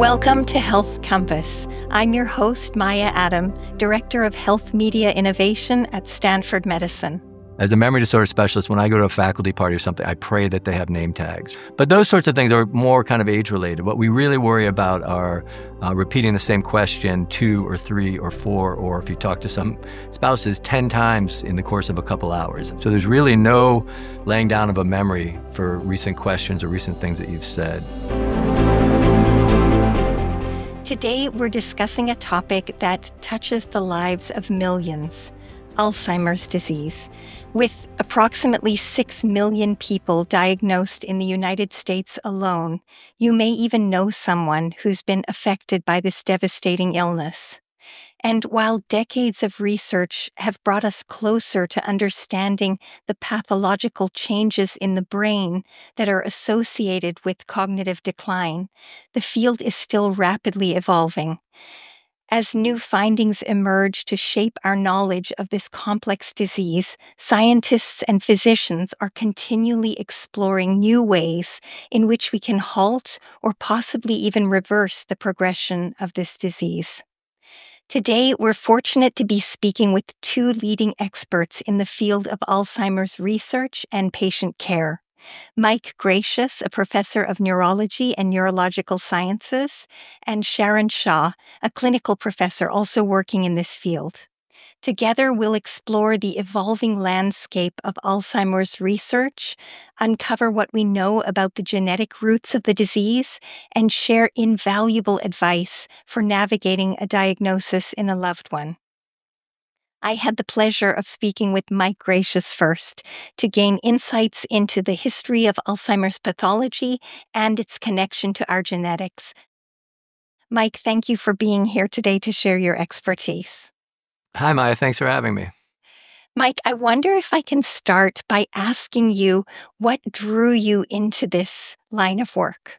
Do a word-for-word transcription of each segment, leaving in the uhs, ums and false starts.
Welcome to Health Compass. I'm your host, Maya Adam, Director of Health Media Innovation at Stanford Medicine. As a memory disorder specialist, when I go to a faculty party or something, I pray that they have name tags. But those sorts of things are more kind of age-related. What we really worry about are uh, repeating the same question two or three or four, or if you talk to some spouses, ten times in the course of a couple hours. So there's really no laying down of a memory for recent questions or recent things that you've said. Today, we're discussing a topic that touches the lives of millions, Alzheimer's disease. With approximately six million people diagnosed in the United States alone, you may even know someone who's been affected by this devastating illness. And while decades of research have brought us closer to understanding the pathological changes in the brain that are associated with cognitive decline, the field is still rapidly evolving. As new findings emerge to shape our knowledge of this complex disease, scientists and physicians are continually exploring new ways in which we can halt or possibly even reverse the progression of this disease. Today, we're fortunate to be speaking with two leading experts in the field of Alzheimer's research and patient care. Mike Gratius, a professor of neurology and neurological sciences, and Sharon Shaw, a clinical professor also working in this field. Together, we'll explore the evolving landscape of Alzheimer's research, uncover what we know about the genetic roots of the disease, and share invaluable advice for navigating a diagnosis in a loved one. I had the pleasure of speaking with Mike Gratius first to gain insights into the history of Alzheimer's pathology and its connection to our genetics. Mike, thank you for being here today to share your expertise. Hi, Maya. Thanks for having me. Mike, I wonder if I can start by asking you what drew you into this line of work?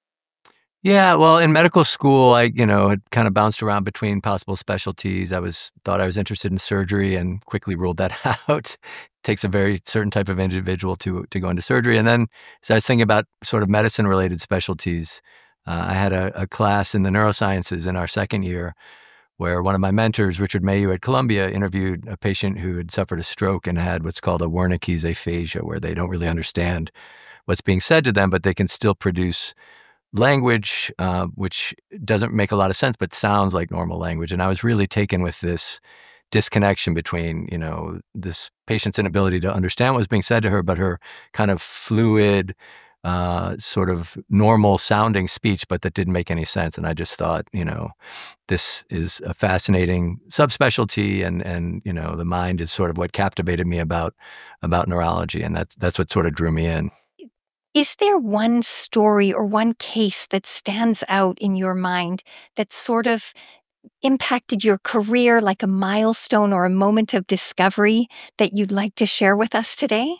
Yeah, well, in medical school, I, you know, had kind of bounced around between possible specialties. I was thought I was interested in surgery and quickly ruled that out. It takes a very certain type of individual to to go into surgery. And then as I was thinking about sort of medicine-related specialties, uh, I had a, a class in the neurosciences in our second year where one of my mentors, Richard Mayhew at Columbia, interviewed a patient who had suffered a stroke and had what's called a Wernicke's aphasia, where they don't really understand what's being said to them, but they can still produce language, uh, which doesn't make a lot of sense, but sounds like normal language. And I was really taken with this disconnection between, you know, this patient's inability to understand what was being said to her, but her kind of fluid, uh, sort of normal sounding speech, but that didn't make any sense. And I just thought, you know, this is a fascinating subspecialty, and and you know, the mind is sort of what captivated me about about neurology, and that's that's what sort of drew me in. Is there one story or one case that stands out in your mind that sort of impacted your career, like a milestone or a moment of discovery that you'd like to share with us today?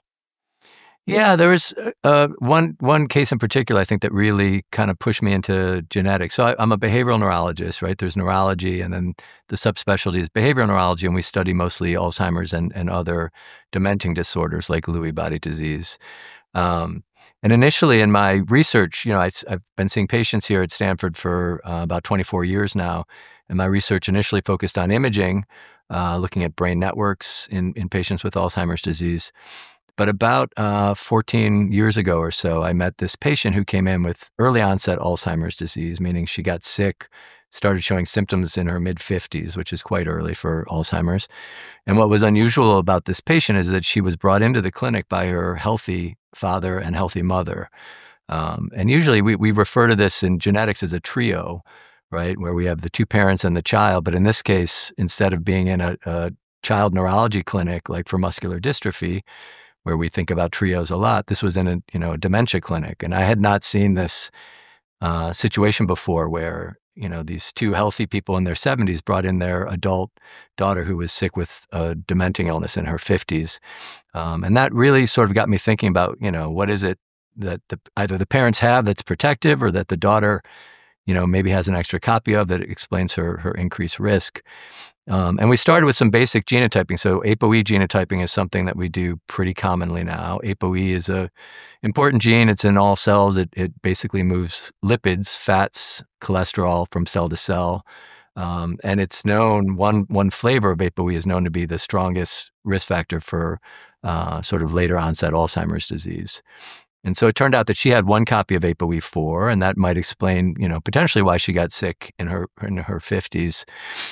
Yeah, there was uh, one one case in particular, I think, that really kind of pushed me into genetics. So I, I'm a behavioral neurologist, right? There's neurology, and then the subspecialty is behavioral neurology, and we study mostly Alzheimer's and, and other dementing disorders like Lewy body disease. Um, and initially in my research, you know, I, I've been seeing patients here at Stanford for uh, about twenty-four years now, and my research initially focused on imaging, uh, looking at brain networks in, in patients with Alzheimer's disease. But about uh, fourteen years ago or so, I met this patient who came in with early onset Alzheimer's disease, meaning she got sick, started showing symptoms in her mid-fifties, which is quite early for Alzheimer's. And what was unusual about this patient is that she was brought into the clinic by her healthy father and healthy mother. Um, and usually we, we refer to this in genetics as a trio, right, where we have the two parents and the child. But in this case, instead of being in a, a child neurology clinic like for muscular dystrophy, where we think about trios a lot, this was in a, you know, a dementia clinic. And I had not seen this uh, situation before where, you know, these two healthy people in their seventies brought in their adult daughter who was sick with a dementing illness in her fifties. Um, and that really sort of got me thinking about, you know, what is it that the, either the parents have that's protective, or that the daughter, you know, maybe has an extra copy of that explains her her increased risk. Um, and we started with some basic genotyping. So ApoE genotyping is something that we do pretty commonly now. ApoE is a important gene. It's in all cells. It, it basically moves lipids, fats, cholesterol from cell to cell. Um, and it's known, one, one flavor of ApoE is known to be the strongest risk factor for uh, sort of later onset Alzheimer's disease. And so it turned out that she had one copy of A P O E four, and that might explain, you know, potentially why she got sick in her in her fifties.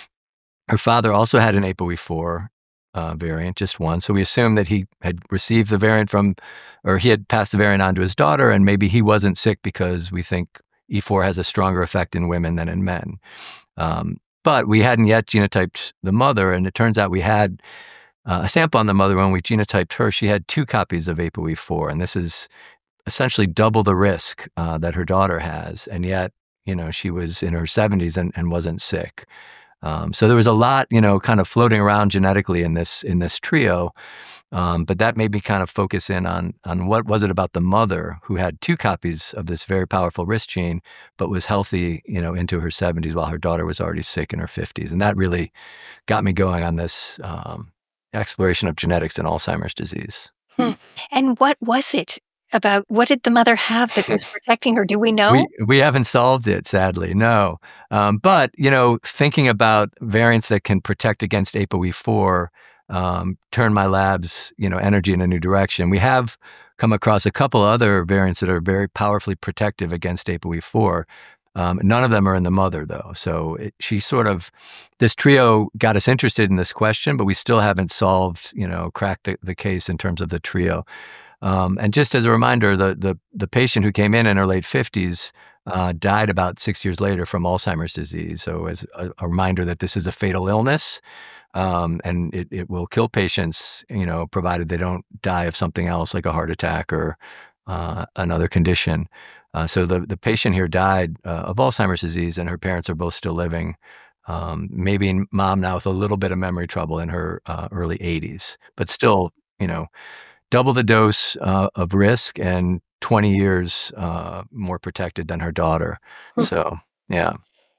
Her father also had an A P O E four uh, variant, just one. So we assumed that he had received the variant from, or he had passed the variant on to his daughter, and maybe he wasn't sick because we think E four has a stronger effect in women than in men. Um, but we hadn't yet genotyped the mother, and it turns out we had uh, a sample on the mother. When we genotyped her, she had two copies of A P O E four, and this is essentially double the risk uh, that her daughter has, and yet, you know, she was in her seventies and, and wasn't sick. Um, so there was a lot, you know, kind of floating around genetically in this in this trio, um, but that made me kind of focus in on on what was it about the mother who had two copies of this very powerful risk gene, but was healthy, you know, into her seventies while her daughter was already sick in her fifties, and that really got me going on this um, exploration of genetics in Alzheimer's disease. Hmm. And what was it about, what did the mother have that was protecting her? Do we know? We we haven't solved it, sadly, no. Um, but, you know, thinking about variants that can protect against A P O E four um, turned my lab's, you know, energy in a new direction. We have come across a couple other variants that are very powerfully protective against A P O E four. Um, none of them are in the mother, though. So it, she sort of, this trio got us interested in this question, but we still haven't solved, you know, cracked the, the case in terms of the trio. Um, and just as a reminder, the, the the patient who came in in her late fifties uh, died about six years later from Alzheimer's disease. So as a, a reminder that this is a fatal illness, um, and it, it will kill patients, you know, provided they don't die of something else like a heart attack or uh, another condition. Uh, so the, the patient here died uh, of Alzheimer's disease, and her parents are both still living. Um, maybe mom now with a little bit of memory trouble in her uh, early eighties, but still, you know, double the dose uh, of risk and twenty years uh, more protected than her daughter. So, yeah.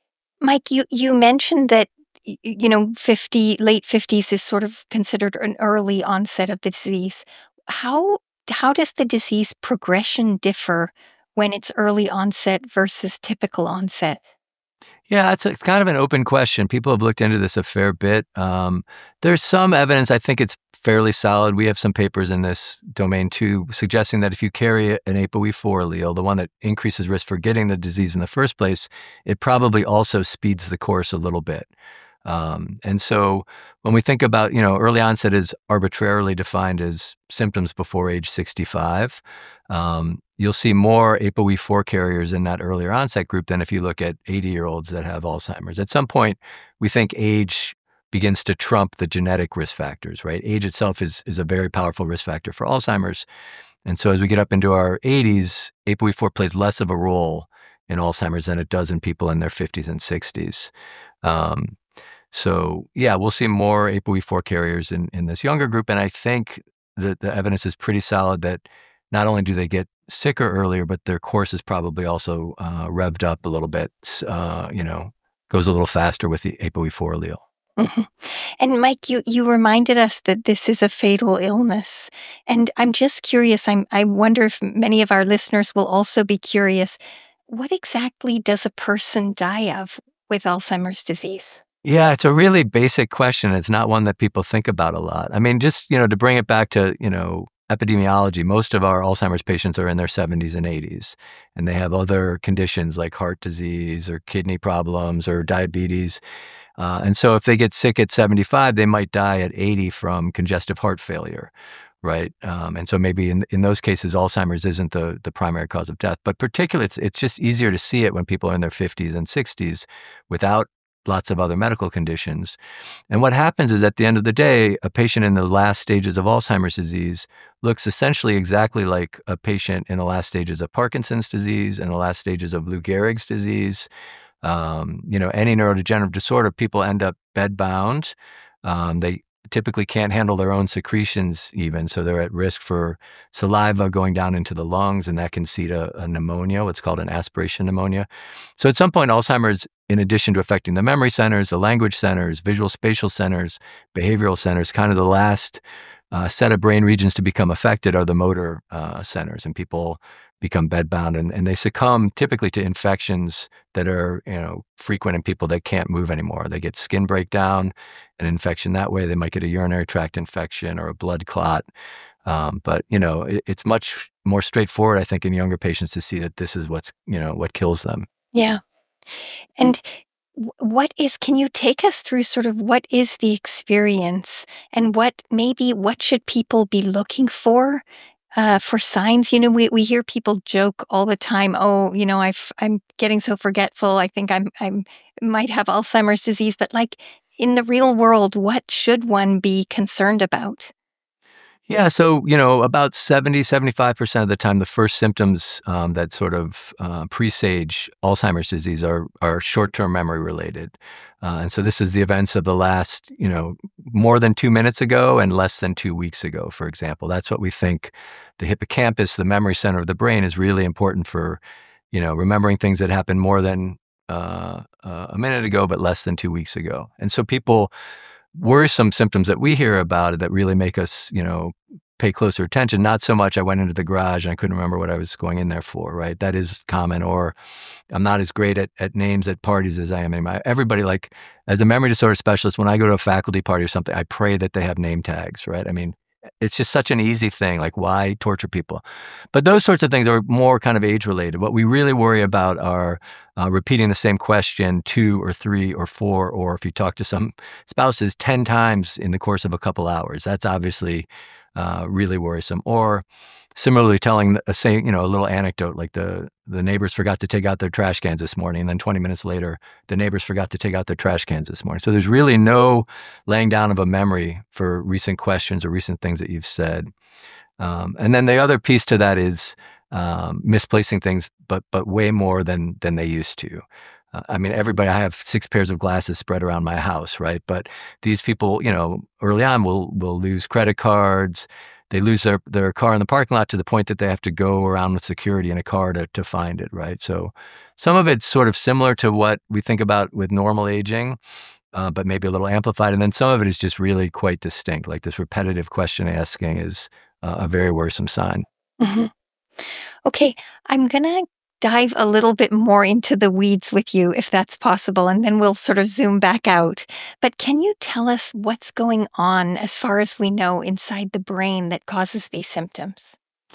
Mike, you, you mentioned that, you know, fifty, late fifties is sort of considered an early onset of the disease. How, how does the disease progression differ when it's early onset versus typical onset? Yeah, it's, a, it's kind of an open question. People have looked into this a fair bit. Um, there's some evidence, I think it's fairly solid. We have some papers in this domain too, suggesting that if you carry an A P O E four allele, the one that increases risk for getting the disease in the first place, it probably also speeds the course a little bit. Um, and so when we think about, you know, early onset is arbitrarily defined as symptoms before age sixty-five. Um, you'll see more A P O E four carriers in that earlier onset group than if you look at eighty-year-olds that have Alzheimer's. At some point, we think age begins to trump the genetic risk factors, right? Age itself is, is a very powerful risk factor for Alzheimer's. And so as we get up into our eighties, A P O E four plays less of a role in Alzheimer's than it does in people in their fifties and sixties. Um, so yeah, we'll see more A P O E four carriers in, in this younger group. And I think that the evidence is pretty solid that not only do they get sicker earlier, but their course is probably also uh, revved up a little bit, uh, you know, goes a little faster with the A P O E four allele. Mm-hmm. And Mike, you, you reminded us that this is a fatal illness. And I'm just curious, I'm, I wonder if many of our listeners will also be curious, what exactly does a person die of with Alzheimer's disease? Yeah, it's a really basic question. It's not one that people think about a lot. I mean, just, you know, to bring it back to, you know, epidemiology, most of our Alzheimer's patients are in their seventies and eighties, and they have other conditions like heart disease or kidney problems or diabetes. Uh, and so if they get sick at seventy-five, they might die at eighty from congestive heart failure, right? Um, and so maybe in in those cases, Alzheimer's isn't the the primary cause of death. But particularly, it's, it's just easier to see it when people are in their fifties and sixties without lots of other medical conditions. And what happens is at the end of the day, a patient in the last stages of Alzheimer's disease looks essentially exactly like a patient in the last stages of Parkinson's disease and the last stages of Lou Gehrig's disease. Um, you know, any neurodegenerative disorder, people end up bedbound. Um, they typically can't handle their own secretions even, so they're at risk for saliva going down into the lungs, and that can seed a, a pneumonia, what's called an aspiration pneumonia. So at some point, Alzheimer's, in addition to affecting the memory centers, the language centers, visual spatial centers, behavioral centers, kind of the last uh, set of brain regions to become affected are the motor uh, centers, and people become bedbound, and, and they succumb typically to infections that are, you know, frequent in people that can't move anymore. They get skin breakdown, an infection that way. They might get a urinary tract infection or a blood clot. Um, but, you know, it, it's much more straightforward, I think, in younger patients to see that this is what's, you know, what kills them. Yeah. And w- what is, can you take us through sort of what is the experience and what maybe what should people be looking for uh, for signs? You know, we, we hear people joke all the time. Oh, you know, I've, I'm getting so forgetful. I think I'm, I'm might have Alzheimer's disease, but like in the real world, what should one be concerned about? Yeah, so, you know, about seventy, seventy-five percent of the time, the first symptoms um, that sort of uh, presage Alzheimer's disease are are short-term memory related. Uh, and so this is the events of the last, you know, more than two minutes ago and less than two weeks ago, for example. That's what we think the hippocampus, the memory center of the brain, is really important for, you know, remembering things that happened more than uh, uh, a minute ago, but less than two weeks ago. And so people worrisome symptoms that we hear about that really make us, you know, pay closer attention. Not so much I went into the garage and I couldn't remember what I was going in there for, right? That is common. Or I'm not as great at, at names at parties as I am anymore. Everybody, like, as a memory disorder specialist, when I go to a faculty party or something, I pray that they have name tags, right? I mean, it's just such an easy thing. Like, why torture people? But those sorts of things are more kind of age related. What we really worry about are uh, repeating the same question two or three or four, or if you talk to some spouses ten times in the course of a couple hours. That's obviously uh, really worrisome. Or similarly, telling a same, you know, a little anecdote like the the neighbors forgot to take out their trash cans this morning, and then twenty minutes later, the neighbors forgot to take out their trash cans this morning. So there's really no laying down of a memory for recent questions or recent things that you've said. Um, and then the other piece to that is um, misplacing things, but but way more than than they used to. Uh, I mean, everybody, I have six pairs of glasses spread around my house, right? But these people, you know, early on will will lose credit cards. They lose their, their car in the parking lot to the point that they have to go around with security in a car to, to find it, right? So some of it's sort of similar to what we think about with normal aging, uh, but maybe a little amplified. And then some of it is just really quite distinct. Like this repetitive question asking is uh, a very worrisome sign. Mm-hmm. Okay, I'm going to dive a little bit more into the weeds with you, if that's possible, and then we'll sort of zoom back out. But can you tell us what's going on, as far as we know, inside the brain that causes these symptoms?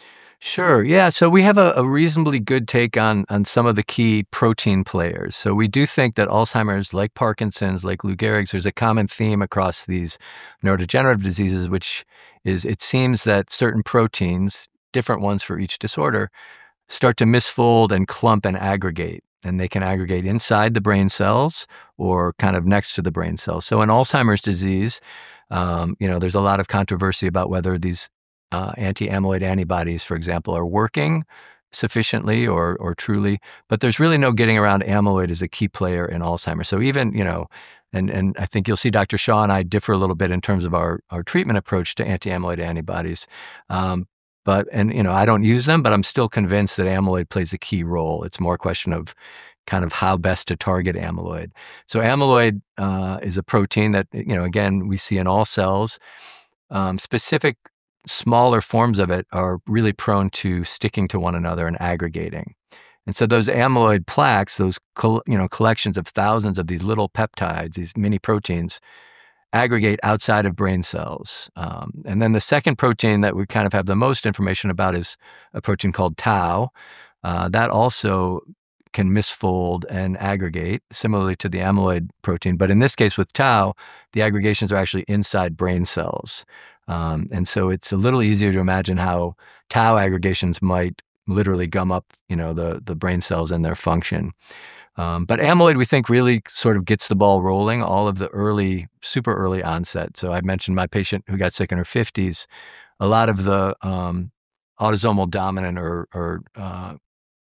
Sure. Yeah. So we have a, a reasonably good take on on some of the key protein players. So we do think that Alzheimer's, like Parkinson's, like Lou Gehrig's, there's a common theme across these neurodegenerative diseases, which is it seems that certain proteins, different ones for each disorder, start to misfold and clump and aggregate. And they can aggregate inside the brain cells or kind of next to the brain cells. So in Alzheimer's disease, um, you know, there's a lot of controversy about whether these uh, anti-amyloid antibodies, for example, are working sufficiently or or truly. But there's really no getting around amyloid as a key player in Alzheimer's. So even, you know, and and I think you'll see Doctor Shaw and I differ a little bit in terms of our, our treatment approach to anti-amyloid antibodies. Um, But, and, you know, I don't use them, but I'm still convinced that amyloid plays a key role. It's more a question of kind of how best to target amyloid. So amyloid uh, is a protein that, you know, again, we see in all cells. Um, specific smaller forms of it are really prone to sticking to one another and aggregating. And so those amyloid plaques, those, col- you know, collections of thousands of these little peptides, these mini proteins, aggregate outside of brain cells. Um, and then the second protein that we kind of have the most information about is a protein called tau. Uh, that also can misfold and aggregate, similarly to the amyloid protein. But in this case with tau, the aggregations are actually inside brain cells. Um, and so it's a little easier to imagine how tau aggregations might literally gum up, you know, the, the brain cells and their function. Um, but amyloid, we think, really sort of gets the ball rolling, all of the early, super early onset. So I mentioned my patient who got sick in her fifties. A lot of the um, autosomal dominant or, or uh,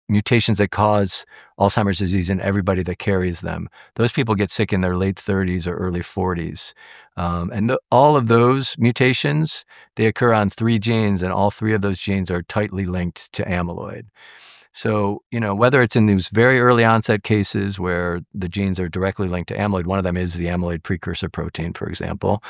mutations that cause Alzheimer's disease in everybody that carries them. Those people get sick in their late thirties or early forties. Um, and the, all of those mutations, they occur on three genes, and all three of those genes are tightly linked to amyloid. So, you know, whether it's in these very early onset cases where the genes are directly linked to amyloid, one of them is the amyloid precursor protein, for example,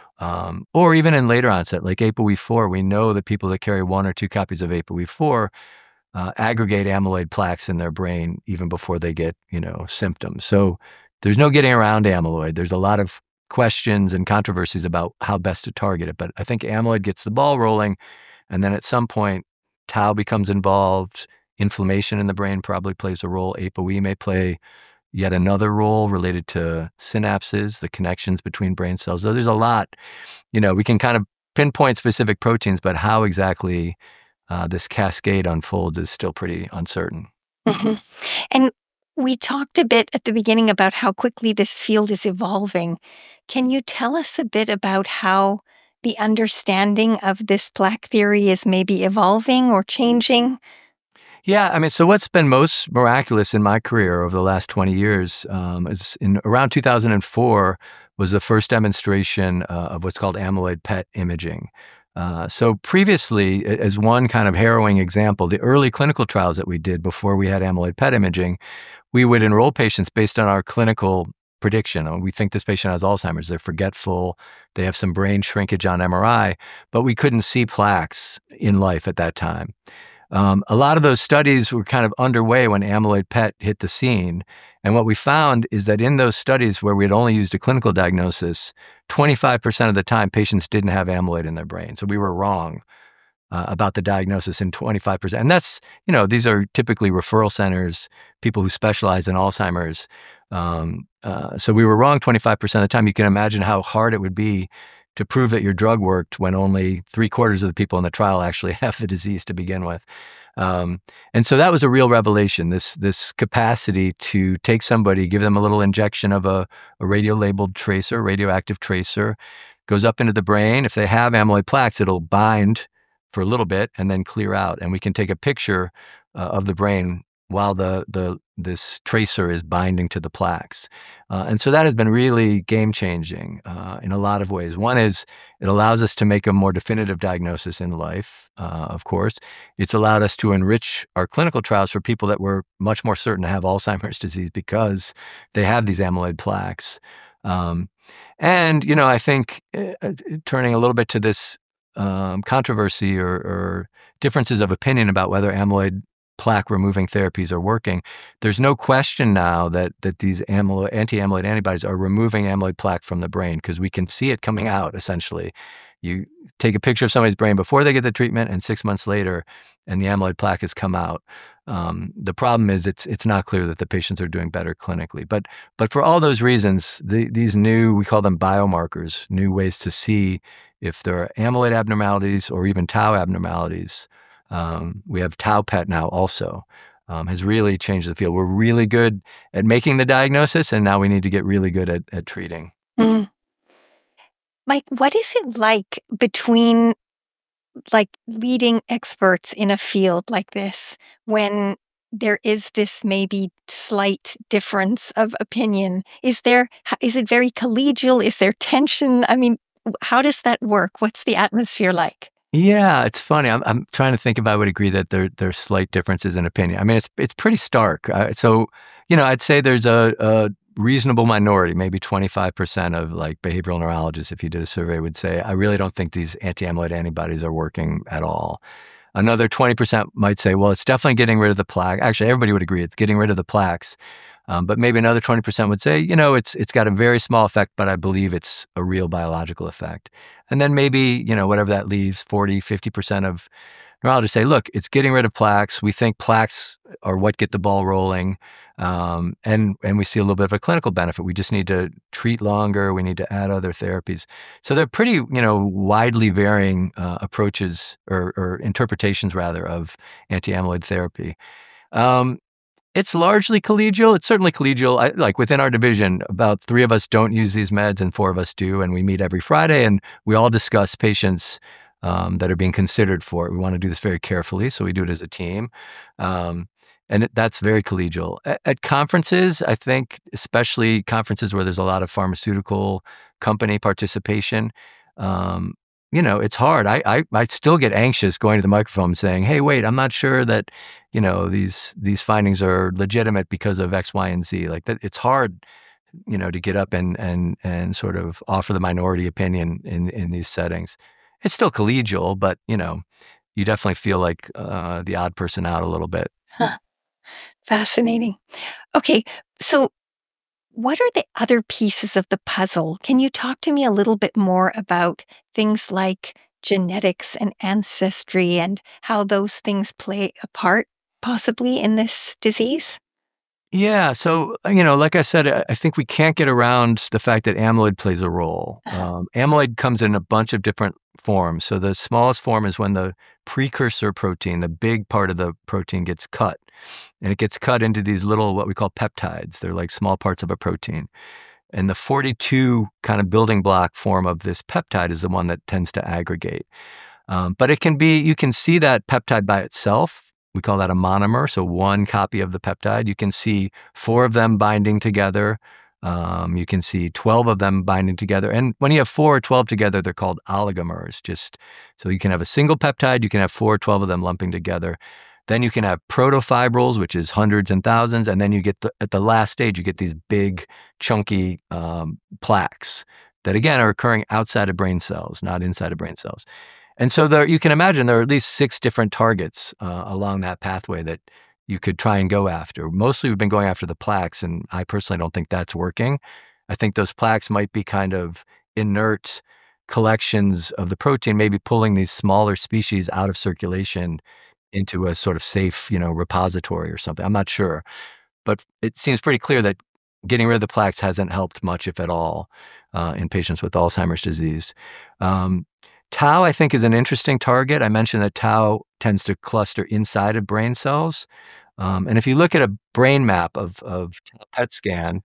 um, or even in later onset, like A P O E four, we know that people that carry one or two copies of A P O E four uh, aggregate amyloid plaques in their brain even before they get, you know, symptoms. So there's no getting around amyloid. There's a lot of questions and controversies about how best to target it. But I think amyloid gets the ball rolling, and then at some point, tau becomes involved. Inflammation in the brain probably plays a role. A P O E may play yet another role related to synapses, the connections between brain cells. So there's a lot, you know, we can kind of pinpoint specific proteins, but how exactly uh, this cascade unfolds is still pretty uncertain. Mm-hmm. And we talked a bit at the beginning about how quickly this field is evolving. Can you tell us a bit about how the understanding of this plaque theory is maybe evolving or changing? Yeah, I mean, so what's been most miraculous in my career over the last twenty years um, is in around two thousand four was the first demonstration uh, of what's called amyloid P E T imaging. Uh, so previously, as one kind of harrowing example, the early clinical trials that we did before we had amyloid P E T imaging, we would enroll patients based on our clinical prediction. We think this patient has Alzheimer's. They're forgetful. They have some brain shrinkage on M R I, but we couldn't see plaques in life at that time. Um, a lot of those studies were kind of underway when amyloid P E T hit the scene. And what we found is that in those studies where we had only used a clinical diagnosis, twenty-five percent of the time patients didn't have amyloid in their brain. So we were wrong uh, about the diagnosis in twenty-five percent. And that's, you know, these are typically referral centers, people who specialize in Alzheimer's. Um, uh, so we were wrong twenty-five percent of the time. You can imagine how hard it would be to prove that your drug worked when only three quarters of the people in the trial actually have the disease to begin with. Um, and so that was a real revelation, this this capacity to take somebody, give them a little injection of a, a radio-labeled tracer, radioactive tracer, goes up into the brain. If they have amyloid plaques, it'll bind for a little bit and then clear out. And we can take a picture uh, of the brain while the the this tracer is binding to the plaques. Uh, and so that has been really game-changing uh, in a lot of ways. One is it allows us to make a more definitive diagnosis in life, uh, of course. It's allowed us to enrich our clinical trials for people that were much more certain to have Alzheimer's disease because they have these amyloid plaques. Um, and, you know, I think uh, turning a little bit to this um, controversy or, or differences of opinion about whether amyloid plaque removing therapies are working, there's no question now that that these amyloid, anti-amyloid antibodies are removing amyloid plaque from the brain because we can see it coming out, essentially. You take a picture of somebody's brain before they get the treatment and six months later, and the amyloid plaque has come out. Um, the problem is it's it's not clear that the patients are doing better clinically. But but for all those reasons, the, these new, we call them biomarkers, new ways to see if there are amyloid abnormalities or even tau abnormalities. Um, we have tau P E T now also, um, has really changed the field. We're really good at making the diagnosis, and now we need to get really good at, at treating. Mm. Mike, what is it like between like leading experts in a field like this when there is this maybe slight difference of opinion? Is there, is it very collegial? Is there tension? I mean, how does that work? What's the atmosphere like? Yeah, it's funny. I'm I'm trying to think if I would agree that there there's slight differences in opinion. I mean, it's it's pretty stark. Uh, so, you know, I'd say there's a, a reasonable minority, maybe twenty-five percent of like behavioral neurologists, if you did a survey, would say, I really don't think these anti-amyloid antibodies are working at all. Another twenty percent might say, well, it's definitely getting rid of the plaque. Actually, everybody would agree it's getting rid of the plaques. Um, but maybe another twenty percent would say, you know, it's it's got a very small effect, but I believe it's a real biological effect. And then maybe, you know, whatever that leaves, forty, fifty percent of neurologists say, look, it's getting rid of plaques. We think plaques are what get the ball rolling. Um, and and we see a little bit of a clinical benefit. We just need to treat longer. We need to add other therapies. So they're pretty, you know, widely varying uh, approaches or, or interpretations, rather, of anti-amyloid therapy. Um, It's largely collegial. It's certainly collegial. I, like within our division, about three of us don't use these meds and four of us do. And we meet every Friday and we all discuss patients um, that are being considered for it. We want to do this very carefully, so we do it as a team. Um, And it, that's very collegial. At, at conferences, I think, especially conferences where there's a lot of pharmaceutical company participation, um, you know, it's hard. I, I I still get anxious going to the microphone saying, "Hey, wait, I'm not sure that, you know, these these findings are legitimate because of X, Y, and Z." Like that, it's hard, you know, to get up and and and sort of offer the minority opinion in in these settings. It's still collegial, but you know, you definitely feel like uh, the odd person out a little bit. Huh. Fascinating. Okay, so what are the other pieces of the puzzle? Can you talk to me a little bit more about things like genetics and ancestry and how those things play a part possibly in this disease? Yeah. So, uh, you know, like I said, I I think we can't get around the fact that amyloid plays a role. Uh-huh. Um, amyloid comes in a bunch of different forms. So, the smallest form is when the precursor protein, the big part of the protein, gets cut. And it gets cut into these little, what we call peptides. They're like small parts of a protein. And the forty-two kind of building block form of this peptide is the one that tends to aggregate. Um, but it can be, you can see that peptide by itself. We call that a monomer. So one copy of the peptide. You can see four of them binding together. Um, you can see twelve of them binding together. And when you have four or twelve together, they're called oligomers. Just so you can have a single peptide, you can have four or twelve of them lumping together. Then you can have protofibrils, which is hundreds and thousands. And then you get the, at the last stage, you get these big, chunky um, plaques that, again, are occurring outside of brain cells, not inside of brain cells. And so there, you can imagine there are at least six different targets uh, along that pathway that you could try and go after. Mostly we've been going after the plaques, and I personally don't think that's working. I think those plaques might be kind of inert collections of the protein, maybe pulling these smaller species out of circulation into a sort of safe, you know, repository or something. I'm not sure. But it seems pretty clear that getting rid of the plaques hasn't helped much, if at all, uh, in patients with Alzheimer's disease. Um, Tau, I think, is an interesting target. I mentioned that tau tends to cluster inside of brain cells. Um, and if you look at a brain map of, of P E T scan,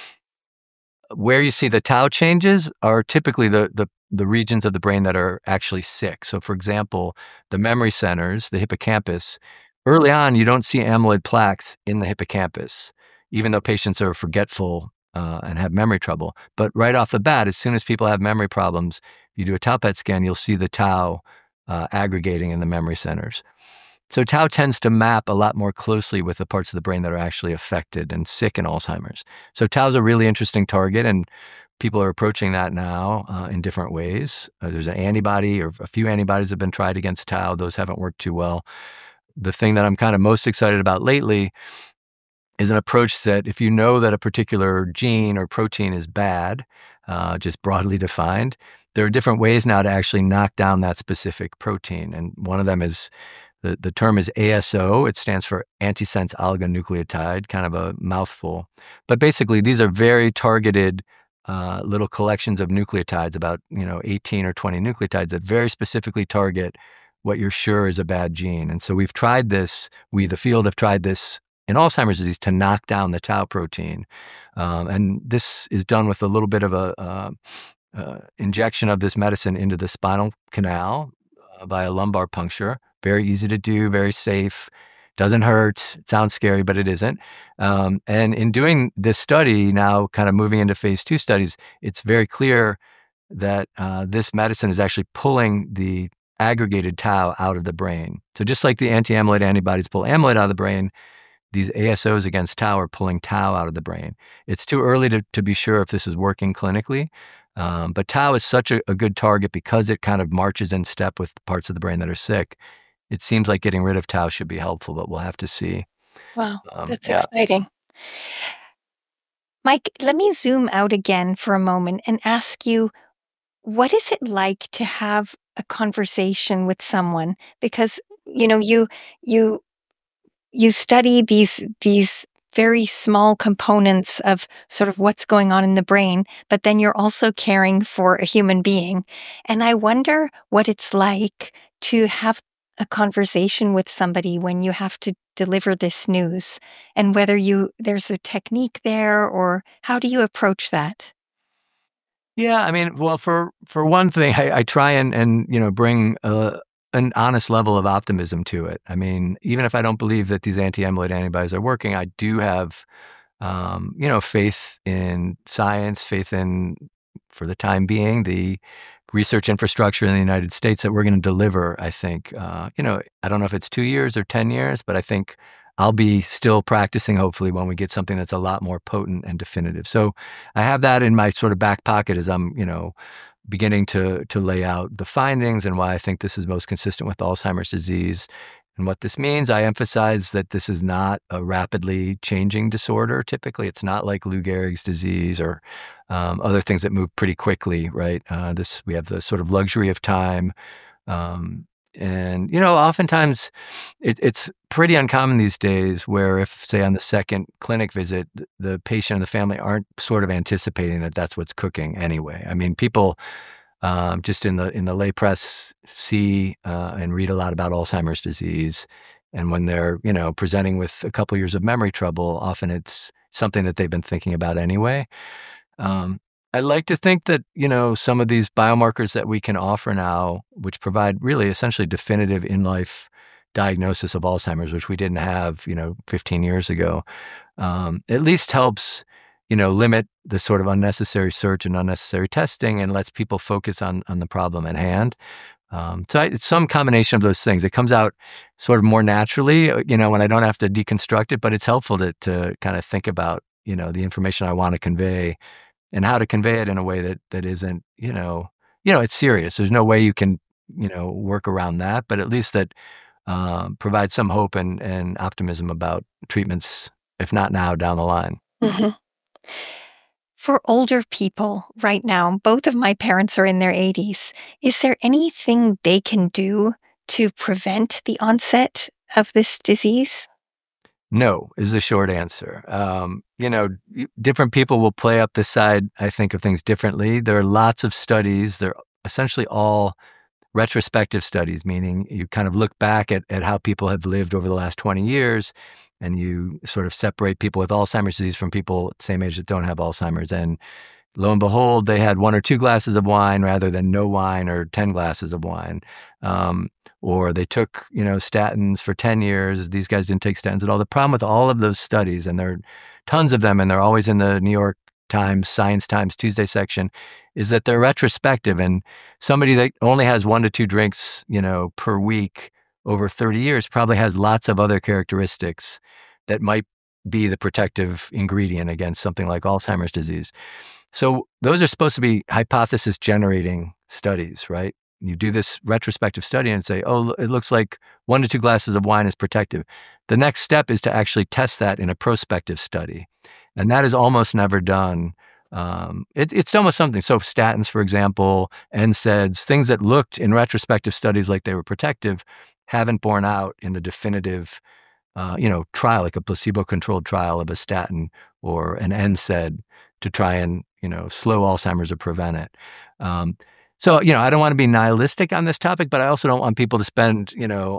where you see the tau changes are typically the, the, the regions of the brain that are actually sick. So, for example, the memory centers, the hippocampus, early on, you don't see amyloid plaques in the hippocampus, even though patients are forgetful uh, and have memory trouble. But right off the bat, as soon as people have memory problems, you do a tau P E T scan, you'll see the tau uh, aggregating in the memory centers. So tau tends to map a lot more closely with the parts of the brain that are actually affected and sick in Alzheimer's. So tau is a really interesting target, and people are approaching that now uh, in different ways. Uh, there's an antibody, or a few antibodies have been tried against tau. Those haven't worked too well. The thing that I'm kind of most excited about lately is an approach that if you know that a particular gene or protein is bad, uh, just broadly defined, there are different ways now to actually knock down that specific protein. And one of them is The, the term is A S O. It stands for antisense oligonucleotide, kind of a mouthful. But basically, these are very targeted uh, little collections of nucleotides, about you know eighteen or twenty nucleotides that very specifically target what you're sure is a bad gene. And so we've tried this, we, the field, have tried this in Alzheimer's disease to knock down the tau protein. Um, and this is done with a little bit of a uh, uh, injection of this medicine into the spinal canal uh, by a lumbar puncture. Very easy to do, very safe, doesn't hurt. It sounds scary, but it isn't. Um, and in doing this study, now kind of moving into phase two studies, it's very clear that uh, this medicine is actually pulling the aggregated tau out of the brain. So just like the anti-amyloid antibodies pull amyloid out of the brain, these A S Os against tau are pulling tau out of the brain. It's too early to, to be sure if this is working clinically. Um, but tau is such a, a good target because it kind of marches in step with parts of the brain that are sick. It seems like getting rid of tau should be helpful, but we'll have to see. Wow, Um, that's yeah. exciting. Mike, let me zoom out again for a moment and ask you, what is it like to have a conversation with someone? Because, you know, you you you study these these very small components of sort of what's going on in the brain, but then you're also caring for a human being. And I wonder what it's like to have a conversation with somebody when you have to deliver this news, and whether you there's a technique there, or how do you approach that? Yeah, I mean, well, for for one thing, I, I try and and you know bring a, an honest level of optimism to it. I mean, even if I don't believe that these anti-amyloid antibodies are working, I do have, um, you know, faith in science, faith in, for the time being, the research infrastructure in the United States that we're going to deliver, I think. Uh, you know, I don't know if it's two years or ten years, but I think I'll be still practicing, hopefully, when we get something that's a lot more potent and definitive. So I have that in my sort of back pocket as I'm, you know, beginning to to lay out the findings and why I think this is most consistent with Alzheimer's disease and what this means. I emphasize that this is not a rapidly changing disorder. Typically, it's not like Lou Gehrig's disease or um, other things that move pretty quickly, right? Uh, this we have the sort of luxury of time. Um, and, you know, oftentimes it, it's pretty uncommon these days where if, say, on the second clinic visit, the, the patient and the family aren't sort of anticipating that that's what's cooking anyway. I mean, people um, just in the in the lay press see uh, and read a lot about Alzheimer's disease. And when they're, you know, presenting with a couple years of memory trouble, often it's something that they've been thinking about anyway. Um, I like to think that, you know, some of these biomarkers that we can offer now, which provide really essentially definitive in-life diagnosis of Alzheimer's, which we didn't have, you know, fifteen years ago, um, at least helps, you know, limit the sort of unnecessary search and unnecessary testing and lets people focus on, on the problem at hand. Um, so I, it's some combination of those things. It comes out sort of more naturally, you know, when I don't have to deconstruct it, but it's helpful to, to kind of think about, you know, the information I want to convey and how to convey it in a way that that isn't, you know, you know, it's serious. There's no way you can, you know, work around that, but at least that um, provides some hope and, and optimism about treatments, if not now, down the line. Mm-hmm. For older people right now, both of my parents are in their eighties. Is there anything they can do to prevent the onset of this disease? No, is the short answer. Um, you know, different people will play up this side, I think, of things differently. There are lots of studies. They're essentially all retrospective studies, meaning you kind of look back at, at how people have lived over the last twenty years, and you sort of separate people with Alzheimer's disease from people at the same age that don't have Alzheimer's. And lo and behold, they had one or two glasses of wine rather than no wine or ten glasses of wine. Um, or they took, you know, statins for ten years. These guys didn't take statins at all. The problem with all of those studies, and there are tons of them, and they're always in the New York Times, Science Times Tuesday section, is that they're retrospective. And somebody that only has one to two drinks, you know, per week over thirty years probably has lots of other characteristics that might be the protective ingredient against something like Alzheimer's disease. So those are supposed to be hypothesis generating studies, right? You do this retrospective study and say, oh, it looks like one to two glasses of wine is protective. The next step is to actually test that in a prospective study. And that is almost never done. Um, it, it's almost something. So statins, for example, N SAIDs, things that looked in retrospective studies like they were protective, haven't borne out in the definitive, uh, you know, trial, like a placebo-controlled trial of a statin or an N SAID to try and, you know, slow Alzheimer's or prevent it. Um, so, you know, I don't want to be nihilistic on this topic, but I also don't want people to spend, you know,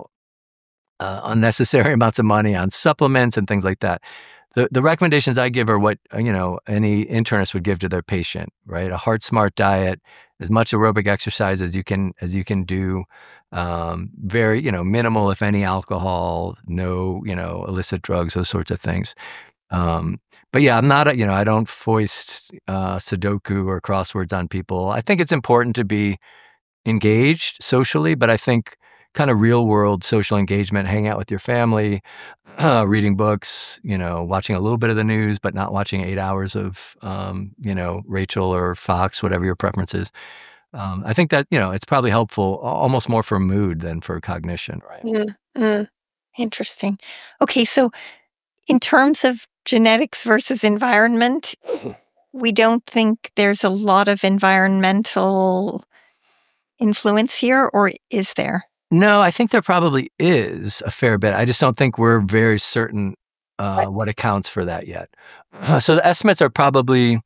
uh, unnecessary amounts of money on supplements and things like that. The the recommendations I give are what, you know, any internist would give to their patient, right? A heart smart diet, as much aerobic exercise as you can as you can do, um, very, you know, minimal, if any, alcohol, no, you know, illicit drugs, those sorts of things. Um, but yeah, I'm not, a, you know, I don't foist uh, Sudoku or crosswords on people. I think it's important to be engaged socially, but I think kind of real world social engagement, hang out with your family, uh, reading books, you know, watching a little bit of the news, but not watching eight hours of, um, you know, Rachel or Fox, whatever your preference is. Um, I think that, you know, it's probably helpful almost more for mood than for cognition, right? Mm-hmm. Interesting. Okay, so in terms of genetics versus environment, we don't think there's a lot of environmental influence here, or is there? No, I think there probably is a fair bit. I just don't think we're very certain uh, what accounts for that yet. Uh, so the estimates are probably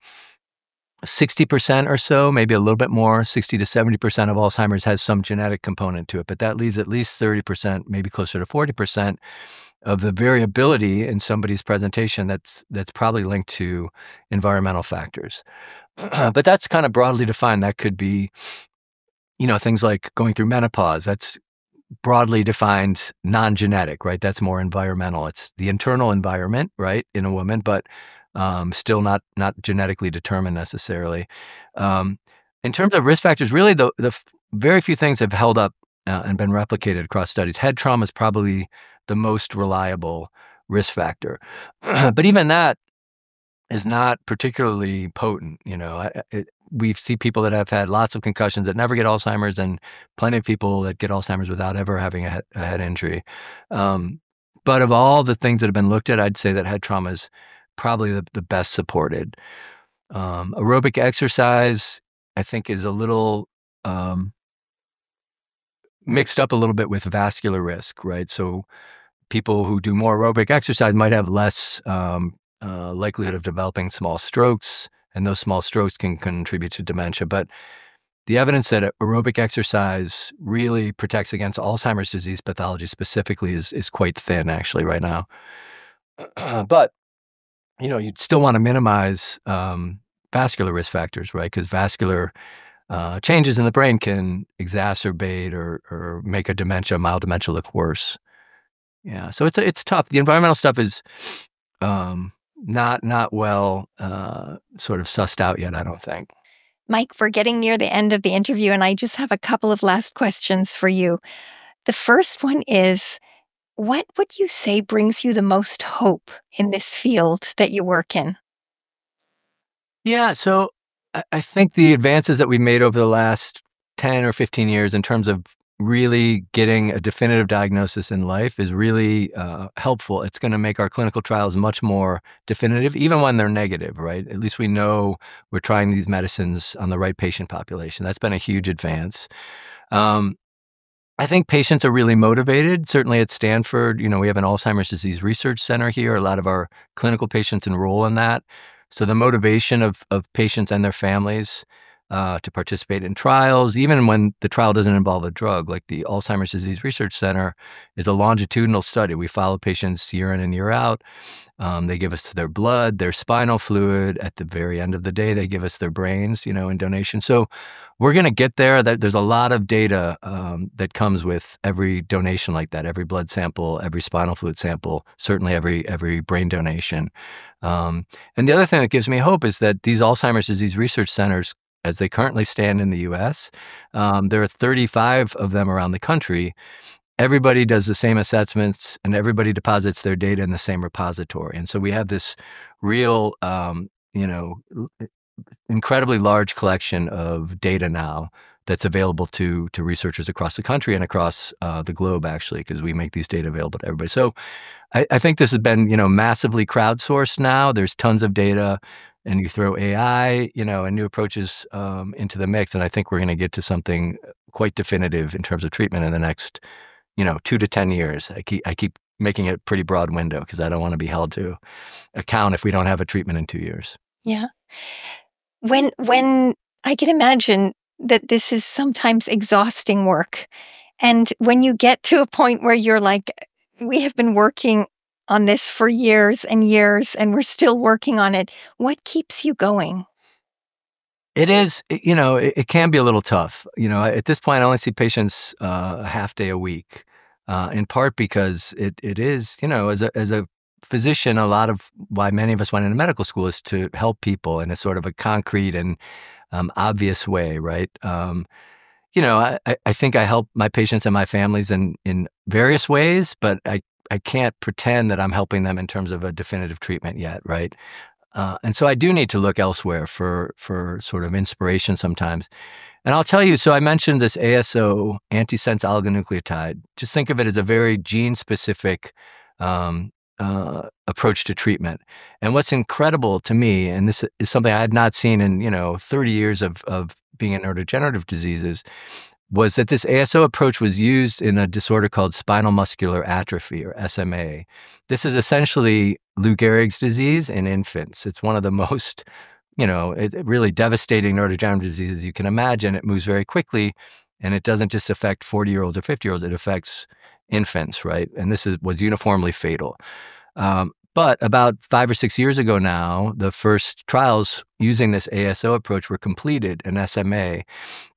sixty percent or so, maybe a little bit more, sixty to seventy percent of Alzheimer's has some genetic component to it, but that leaves at least thirty percent, maybe closer to forty percent of the variability in somebody's presentation that's that's probably linked to environmental factors. Uh, but that's kind of broadly defined. That could be, you know, things like going through menopause. That's broadly defined non-genetic, right? That's more environmental. It's the internal environment, right, in a woman, but um, still not not genetically determined necessarily. Um, in terms of risk factors, really the the f- very few things have held up uh, and been replicated across studies. Head trauma is probably the most reliable risk factor, but even that is not particularly potent. You know, I- it, we see people that have had lots of concussions that never get Alzheimer's, and plenty of people that get Alzheimer's without ever having a head, a head injury. Um, but of all the things that have been looked at, I'd say that head trauma is probably the, the best supported. Um, aerobic exercise, I think, is a little um, mixed up a little bit with vascular risk, right? So people who do more aerobic exercise might have less um, uh, likelihood of developing small strokes, and those small strokes can contribute to dementia. But the evidence that aerobic exercise really protects against Alzheimer's disease pathology specifically is is quite thin, actually, right now. But you know, you'd still want to minimize um, vascular risk factors, right? Because vascular uh, changes in the brain can exacerbate or or make a dementia, mild dementia, look worse. Yeah, so it's it's tough. The environmental stuff is um, not not well uh, sort of sussed out yet, I don't think. Mike, we're getting near the end of the interview, and I just have a couple of last questions for you. The first one is, what would you say brings you the most hope in this field that you work in? Yeah, so I, I think the advances that we've made over the last ten or fifteen years in terms of really getting a definitive diagnosis in life is really uh, helpful. It's going to make our clinical trials much more definitive, even when they're negative, right? At least we know we're trying these medicines on the right patient population. That's been a huge advance. Um, I think patients are really motivated. Certainly at Stanford, you know, we have an Alzheimer's disease research center here. A lot of our clinical patients enroll in that. So the motivation of of patients and their families uh, to participate in trials, even when the trial doesn't involve a drug, like the Alzheimer's Disease Research Center is a longitudinal study. We follow patients year in and year out. Um, they give us their blood, their spinal fluid. At the very end of the day, they give us their brains, you know, in donation. So we're going to get there. That there's a lot of data um, that comes with every donation like that, every blood sample, every spinal fluid sample, certainly every every brain donation. Um, and the other thing that gives me hope is that these Alzheimer's disease research centers, as they currently stand in the U S, um, there are thirty-five of them around the country. Everybody does the same assessments and everybody deposits their data in the same repository. And so we have this real, um, you know, incredibly large collection of data now that's available to to researchers across the country and across uh, the globe, actually, because we make these data available to everybody. So I, I think this has been, you know, massively crowdsourced now. There's tons of data, and you throw A I, you know, and new approaches um, into the mix, and I think we're going to get to something quite definitive in terms of treatment in the next, you know, two to ten years. I keep I keep making it a pretty broad window because I don't want to be held to account if we don't have a treatment in two years. Yeah. When when I can imagine that this is sometimes exhausting work. And when you get to a point where you're like, we have been working on this for years and years, and we're still working on it, what keeps you going? It is, it- you know, it, it can be a little tough. You know, at this point, I only see patients uh, a half day a week, uh, in part because it it is, you know, as a as a physician, a lot of why many of us went into medical school is to help people in a sort of a concrete and um, obvious way, right? Um, you know, I, I I think I help my patients and my families in in various ways, but I I can't pretend that I'm helping them in terms of a definitive treatment yet, right? Uh, and so I do need to look elsewhere for for sort of inspiration sometimes. And I'll tell you, so I mentioned this A S O, antisense oligonucleotide. Just think of it as a very gene-specific um, uh, approach to treatment. And what's incredible to me, and this is something I had not seen in, you know, thirty years of of being in neurodegenerative diseases, was that this A S O approach was used in a disorder called spinal muscular atrophy, or S M A. This is essentially Lou Gehrig's disease in infants. It's one of the most, you know, it, it really devastating neurodegenerative diseases you can imagine. It moves very quickly, and it doesn't just affect forty-year-olds or fifty-year-olds. It affects infants, right? And this is was uniformly fatal. Um, but about five or six years ago now, the first trials using this A S O approach were completed in S M A.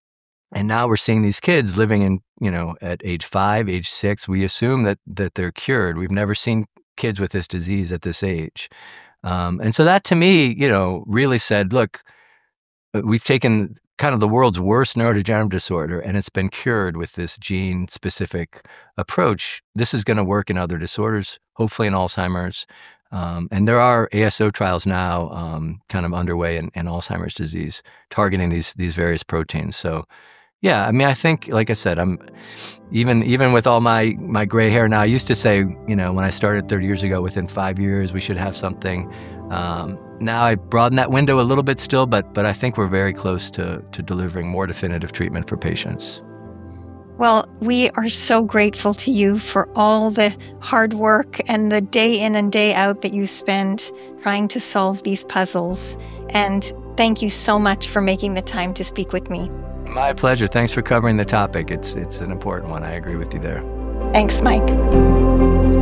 And now we're seeing these kids living in, you know, at age five, age six. We assume that that they're cured. We've never seen kids with this disease at this age. Um, and so that to me, you know, really said, look, we've taken kind of the world's worst neurodegenerative disorder and it's been cured with this gene-specific approach. This is going to work in other disorders, hopefully in Alzheimer's. Um, and there are A S O trials now um, kind of underway in, in Alzheimer's disease, targeting these these various proteins. So, yeah, I mean, I think, like I said, I'm even even with all my my gray hair now. I used to say, you know, when I started thirty years ago, within five years we should have something. Um, now I broaden that window a little bit still, but but I think we're very close to to delivering more definitive treatment for patients. Well, we are so grateful to you for all the hard work and the day in and day out that you spend trying to solve these puzzles. And thank you so much for making the time to speak with me. My pleasure. Thanks for covering the topic. It's it's an important one. I agree with you there. Thanks, Mike.